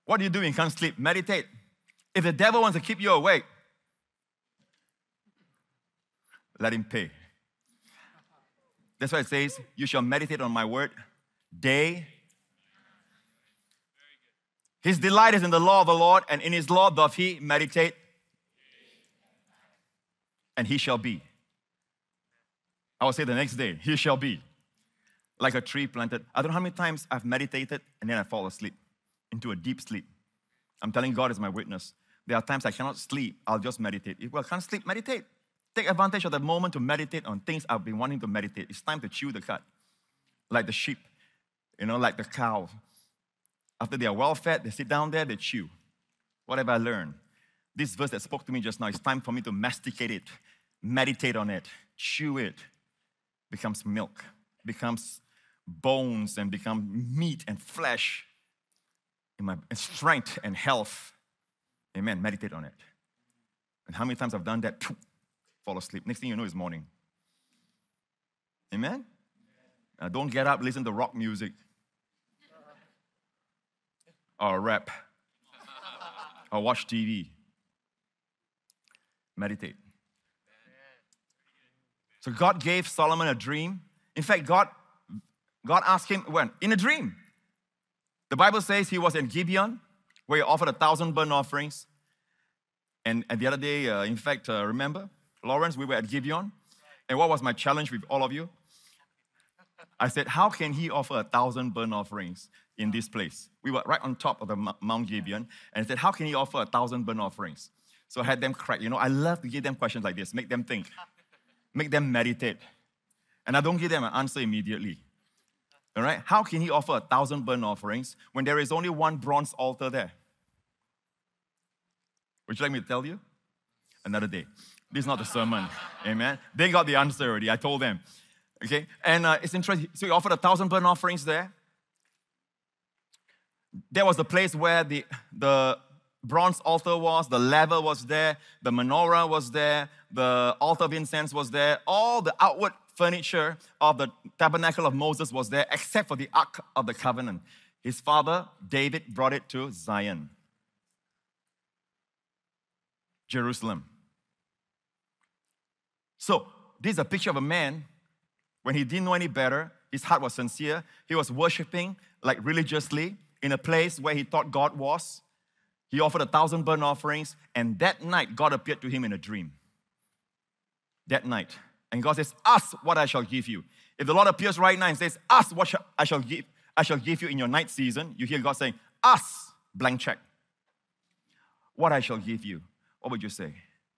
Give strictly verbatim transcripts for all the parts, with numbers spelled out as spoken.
What do you do when you can't sleep? Meditate. If the devil wants to keep you awake, let him pay. That's why it says, you shall meditate on my word day. His delight is in the law of the Lord, and in his law doth he meditate, and he shall be. I will say the next day, he shall be like a tree planted. I don't know how many times I've meditated and then I fall asleep into a deep sleep. I'm telling God is my witness. There are times I cannot sleep, I'll just meditate. If I can't sleep, meditate. Take advantage of the moment to meditate on things I've been wanting to meditate. It's time to chew the cud. Like the sheep, you know, like the cow. After they are well fed, they sit down there, they chew. What have I learned? This verse that spoke to me just now, it's time for me to masticate it, meditate on it, chew it. Becomes milk, becomes bones, and become meat and flesh in my and strength and health. Amen. Meditate on it. And how many times I've done that? Phew, fall asleep. Next thing you know is morning. Amen? Now don't get up, listen to rock music. Or rap. Or watch T V. Meditate. So God gave Solomon a dream. In fact, God, God asked him when? In a dream. The Bible says he was in Gibeon, where he offered a thousand burnt offerings. And, and the other day, uh, in fact, uh, remember, Lawrence, we were at Gibeon. And what was my challenge with all of you? I said, how can he offer a thousand burnt offerings in this place? We were right on top of the Mount Gibeon. And I said, how can he offer a thousand burnt offerings? So I had them crack. You know, I love to give them questions like this, make them think. Make them meditate. And I don't give them an answer immediately. All right? How can he offer a thousand burnt offerings when there is only one bronze altar there? Would you like me to tell you? Another day. This is not the sermon. Amen? They got the answer already. I told them. Okay? And uh, it's interesting. So he offered a thousand burnt offerings there. There was the place where the, the bronze altar was, the laver was there, the menorah was there, the altar of incense was there, all the outward furniture of the tabernacle of Moses was there, except for the Ark of the Covenant. His father, David, brought it to Zion, Jerusalem. So, this is a picture of a man, when he didn't know any better, his heart was sincere, he was worshiping like religiously in a place where he thought God was. He offered a thousand burnt offerings, and that night, God appeared to him in a dream. That night. And God says, ask what I shall give you. If the Lord appears right now and says, ask what I shall give, I shall give you in your night season, you hear God saying, ask, blank check. What I shall give you. What would you say?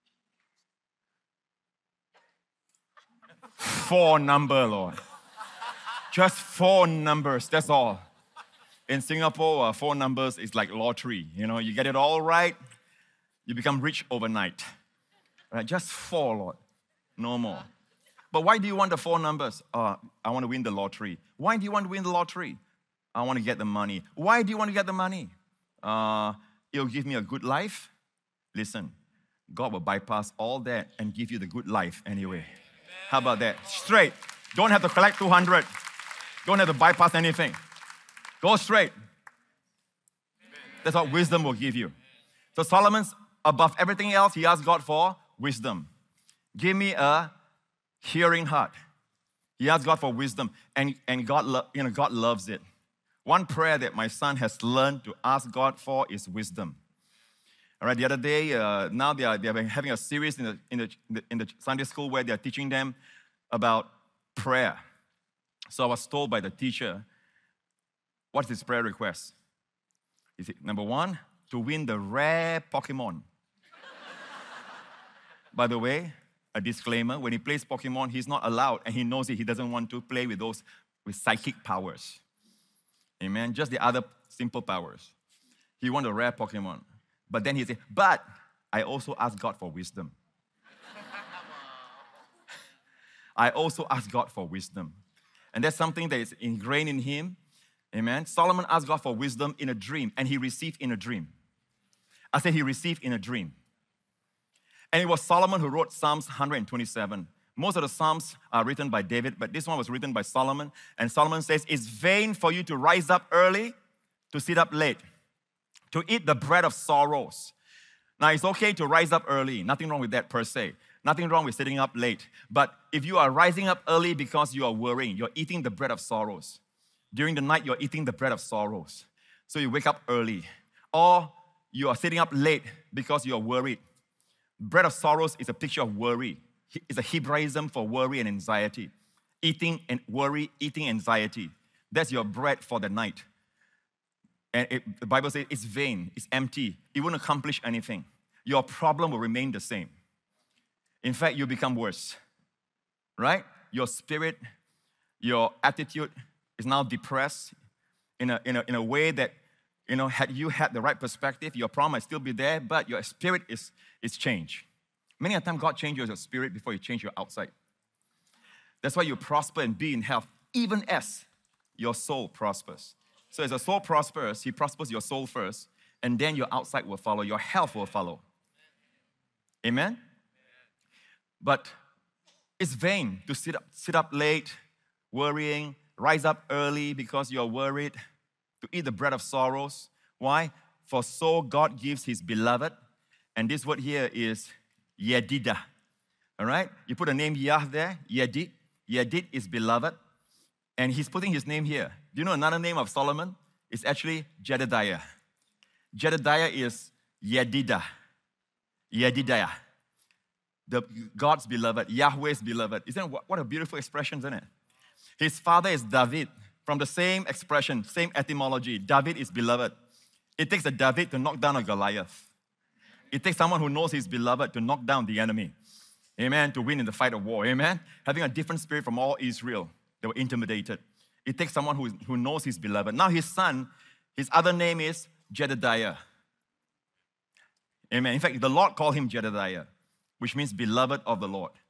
Four number, Lord. Just four numbers, that's all. In Singapore, uh, four numbers is like lottery. You know, you get it all right, you become rich overnight. Right? Just four, Lord. No more. But why do you want the four numbers? Uh, I want to win the lottery. Why do you want to win the lottery? I want to get the money. Why do you want to get the money? Uh, it'll give me a good life. Listen, God will bypass all that and give you the good life anyway. Amen. How about that? Straight. Don't have to collect two hundred. Don't have to bypass anything. Go straight. That's what wisdom will give you. So Solomon's, above everything else, he asked God for wisdom. Give me a hearing heart. He asked God for wisdom, and, and God, lo- you know, God loves it. One prayer that my son has learned to ask God for is wisdom. All right, the other day, uh, now they are, they are having a series in the, in, the, in, the, in the Sunday school where they are teaching them about prayer. So I was told by the teacher, what's his prayer request? Is it number one, to win the rare Pokemon? By the way, a disclaimer, when he plays Pokemon, he's not allowed, and he knows it. He doesn't want to play with those with psychic powers. Amen? Just the other simple powers. He wants a rare Pokemon. But then he said, but I also ask God for wisdom. I also ask God for wisdom. And that's something that is ingrained in him. Amen? Solomon asked God for wisdom in a dream, and he received in a dream. I said he received in a dream. And it was Solomon who wrote Psalms one hundred twenty-seven. Most of the Psalms are written by David, but this one was written by Solomon. And Solomon says, it's vain for you to rise up early, to sit up late, to eat the bread of sorrows. Now, it's okay to rise up early. Nothing wrong with that per se. Nothing wrong with sitting up late. But if you are rising up early because you are worrying, you're eating the bread of sorrows. During the night, you're eating the bread of sorrows. So you wake up early. Or you are sitting up late because you're worried. Bread of sorrows is a picture of worry. It's a Hebraism for worry and anxiety. Eating and worry, eating anxiety. That's your bread for the night. And it, the Bible says it's vain, it's empty. It won't accomplish anything. Your problem will remain the same. In fact, you become worse, right? Your spirit, your attitude is now depressed in a, in a, in a way that, you know, had you had the right perspective, your problem might still be there, but your spirit is, is changed. Many a time, God changes your spirit before you change your outside. That's why you prosper and be in health, even as your soul prospers. So as your soul prospers, He prospers your soul first, and then your outside will follow, your health will follow. Amen? But it's vain to sit up, sit up late, worrying, rise up early because you're worried, to eat the bread of sorrows. Why? For so God gives His beloved, and this word here is Yedida. All right? You put the name Yah there, Yedid. Yedid is beloved, and He's putting His name here. Do you know another name of Solomon? It's actually Jedediah. Jedediah is Yedida. Yedidiah. The God's beloved, Yahweh's beloved. Isn't it, what a beautiful expression, isn't it? His father is David. From the same expression, same etymology, David is beloved. It takes a David to knock down a Goliath. It takes someone who knows he's beloved to knock down the enemy. Amen. To win in the fight of war. Amen. Having a different spirit from all Israel. They were intimidated. It takes someone who, who knows he's beloved. Now his son, his other name is Jedediah. Amen. In fact, the Lord called him Jedediah, which means beloved of the Lord.